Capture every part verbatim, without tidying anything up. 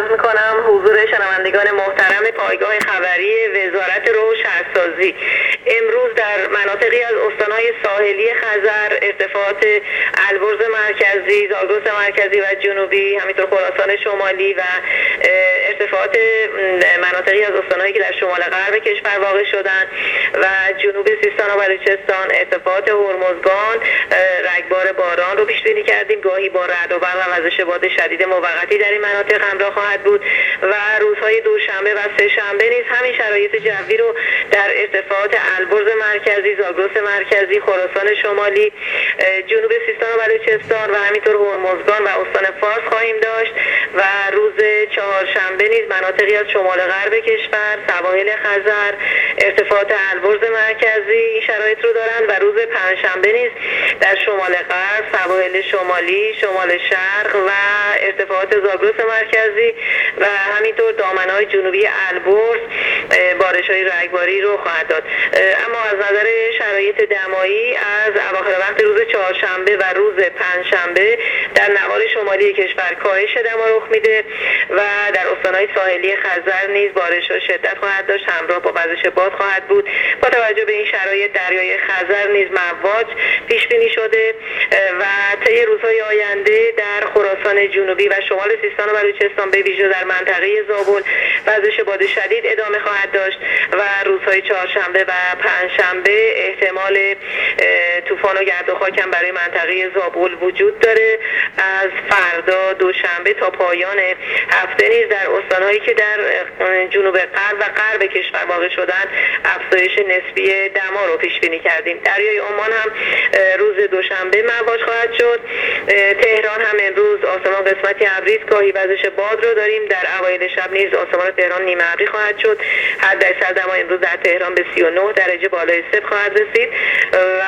عرض میکنم حضور شنوندگان محترم پایگاه خبری وزارت راه و شهرسازی. امروز در مناطقی از استانهای ساحلی خزر، ارتفاعات البرز مرکزی، زاگرس مرکزی و جنوبی، همینطور خراسان شمالی و ارتفاعات مناطقی از استانهایی که در شمال غرب کشور واقع شدند و جنوب سیستان و بلوچستان ارتفاعات هرمزگان رگبار باران رو پیش بینی کردیم. گاهی با رعد و برق و وزش باد شدید موقتی در این مناطق همراه خواهد بود و روزهای دوشنبه و سه شنبه نیز همین شرایط جوی رو در ارتفاعات البرز مرکزی، زاگرس مرکزی، خراسان شمالی، جنوب سیستان و بلوچستان و همینطور هرمزگان و استان فارس خواهیم داشت و روز چهارشنبه نیز مناطقی از شمال غرب کشور، سواحل خزر، ارتفاعات البرز مرکزی این شرایط رو دارند و روز پنجشنبه نیز در شمال غرب، سواحل شمالی، شمال شرق و ارتفاعات زاگرس مرکزی و همینطور دامنه‌های جنوبی البرز بارش‌های رگباری رو خواهد داد. اما از نظر شرایط دمایی از اواخر وقت روز چهارشنبه و روز پنجشنبه در نوار شمالی کشور کاهش دما رخ میده و در استان‌های ساحلی خزر نیز بارش‌ها شدت خواهد داشت، همراه با وزش باد خواهد بود. با توجه به این شرایط دریای خزر نیز مواج پیش بینی شده و طی روزهای آینده در خراسان جنوبی و شمال سیستان و بلوچستان به ویژه در منطقه زابل وزش باد شدید ادامه خواهد داشت و روزهای چهارشنبه و پنجشنبه احتمال طوفان و گرد و خاک هم برای منطقه زابل وجود داره. از فردا دوشنبه تا پایان هفته نیز در استانهایی که در جنوب غرب و غرب کشور واقع شدند افزایش نسبی دما رو پیش بینی کردیم. دریای عمان هم روز دوشنبه مواج خواهد شد. تهران هم امروز آسمان قسمتی ابری، گاهی وزش باد رو داریم. در اوایل شب نیز آسمان تهران نیمه ابری خواهد شد. حداکثر دما امروز در تهران به سی و نه درجه بالای صفر خواهد رسید و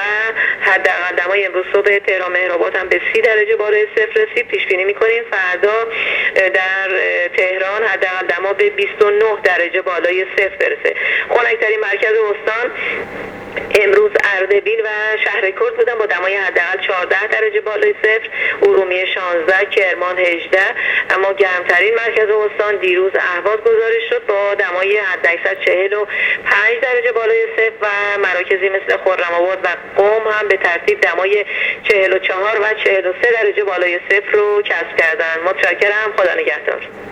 حداقل دمای امروز صبح تهران مهرآباد هم به سی درجه بالای صفر رسید. پیش بینی می‌کنیم فردا در تهران حداقل دما به بیست و نه درجه بالای صفر برسه. خنک‌ترین مرکز استان امروز اردبیل و شهرکرد بودن با دمای حداقل چهارده درجه بالای صفر، ارومیه شانزده، کرمان هجده. اما گرمترین مرکز استان دیروز اهواز گزارش شد با دمای حداکثر چهل و پنج درجه بالای صفر و مراکزی مثل خرم‌آباد و قم هم به ترتیب دمای چهل و چهار و چهل و سه درجه بالای صفر رو کسب کردند. متشکرم. خدا نگهدار.